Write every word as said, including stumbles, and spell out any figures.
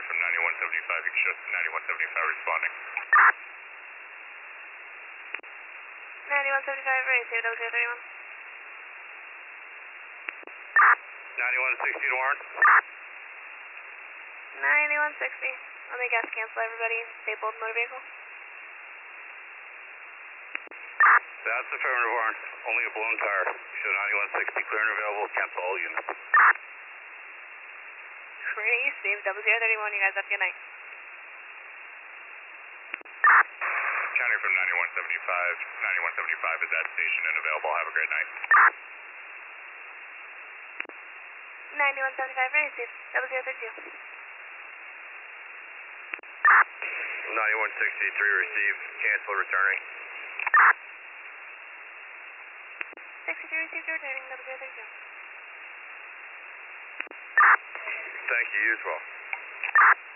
County from ninety-one seventy-five, you can show ninety-one seventy-five responding. ninety-one seventy-five, receive W zero thirty-one. ninety-one sixty to Warren. ninety-one sixty. Let me gas cancel everybody. Stay bold motor vehicle. That's affirmative, Warren. Only a blown tire. Show ninety-one sixty, clear and available. Cancel all units. Receive W zero thirty-one. You guys have a good night. County from ninety-one seventy-five. ninety-one seventy-five is at station and available. Have a great night. ninety-one seventy-five, receive W zero thirty-two. ninety-one sixty-three, receive. Cancel, returning. sixty-three, received, returning W zero thirty-two. Thank you, you as well.